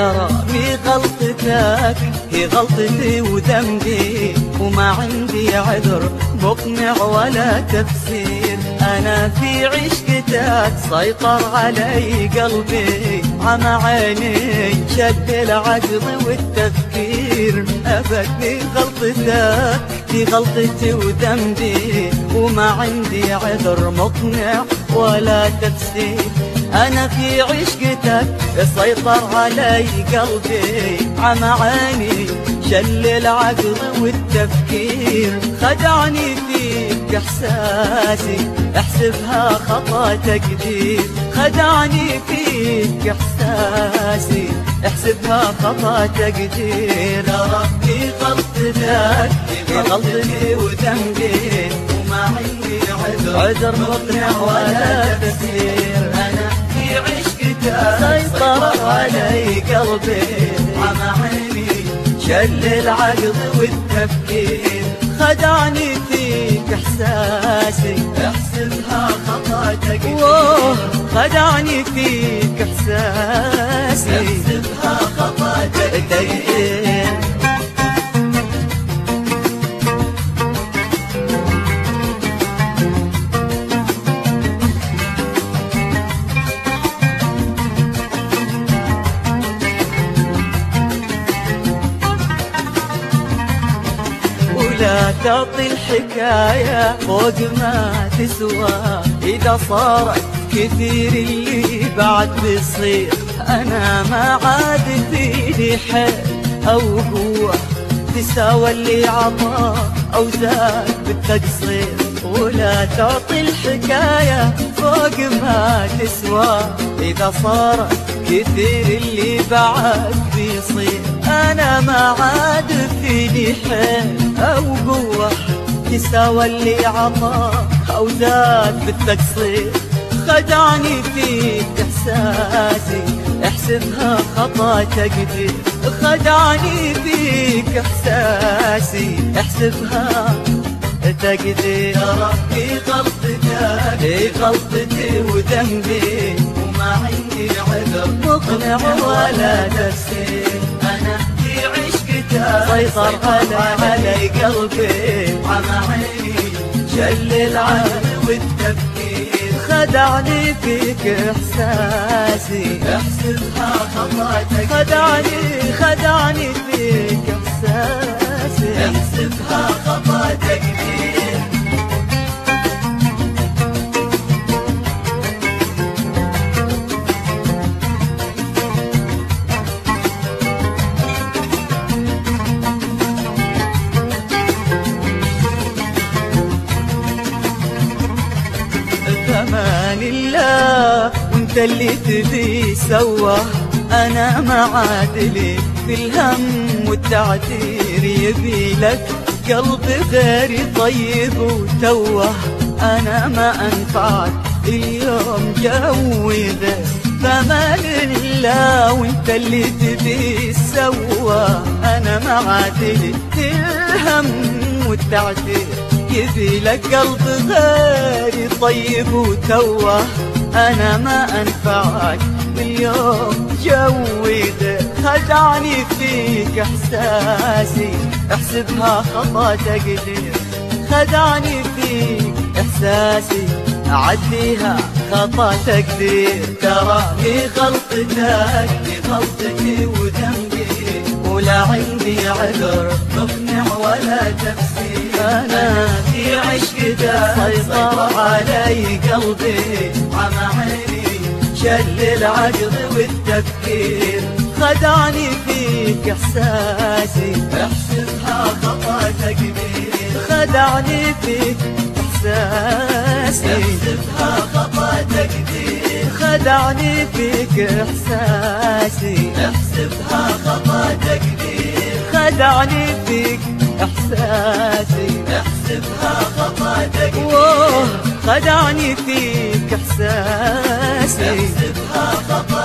ترى غلطتك هي غلطتي وذنبي، وما عندي عذر مقنع ولا تفسير. أنا في عشقتك سيطر علي قلبي، عمى عيني شد العقل والتفكير. أبد في غلطتك في غلطتي وذنبي، وما عندي عذر مقنع ولا تفسير. أنا في عشقتك سيطر علي قلبي، عمى عيني شل العقل والتفكير. خدعني فيك إحساسي احسبها خطأ تقدير. خدعني فيك إحساسي احسبها خطأ تقدير. ترى في غلطتك في غلطتي وذنبي، وما عندي عذر مقنع ولا تفسير. أنا في عشقتك سيطر علي قلبي، عمى عيني شل العقل والتفكير. خدعني فيك إحساسي احسبها خطأ تقدير. خدعني فيك إحساسي احسبها خطأ تقدير. لا تعطي الحكاية فوق ما تسوى، إذا صارت كثير اللي بعد بيصير. أنا ما عاد فيني حيل أو قوة تساوى اللي عطى أو زاد بالتقصير. ولا تعطي الحكاية فوق ما تسوى، إذا صارت كثير اللي بعد بيصير. أنا ما عاد فيني حيل أو قوة تساوى اللي عطى أو زاد بالتقصير. خدعني فيك إحساسي احسبها خطأ تقدير. خدعني فيك إحساسي احسبها تقدير. ترى في غلطتك في غلطتي وذنبي، وما عندي عذر مقنع ولا تفسير. أنا في عشقتك سيطر علي قلبي، عمى عيني شل العقل والتفكير. خدعني فيك إحساسي احسبها خطأ تقدير. خدعني فيك إحساسي احسبها خطأ تقدير. أمان الله وانت اللي تبي سوا. أنا ما عادلي في الهم والتعتير، يبي لك قلب غيري طيب وتوه. أنا ما أنفعك اليوم جوي ذا، فمان الله وانت اللي تبي سوا. أنا ما عادلي في الهم والتعتير، يبي لك قلب غيري طيب وتوه. أنا ما أنفعك اليوم جوي ذا. خدعني فيك إحساسي احسبها خطأ تقدير. خدعني فيك إحساسي أعديها خطأ تقدير. ترى في غلطتك في غلطتي وذنبي، ولا عندي عذر مقنع ولا تفسير. أنا في عشقتك سيطر علي قلبي، عمى عيني شل العقل والتفكير. خدعني فيك إحساسي احسبها خطأ تقدير. خدعني فيك إحساسي احسبها خطأ تقدير. خدعني فيك إحساسي احسبها خطأ تقدير. خدعني فيك إحساسي احسبها خطأ تقدير. خدعني فيك إحساسي احسبها خطأ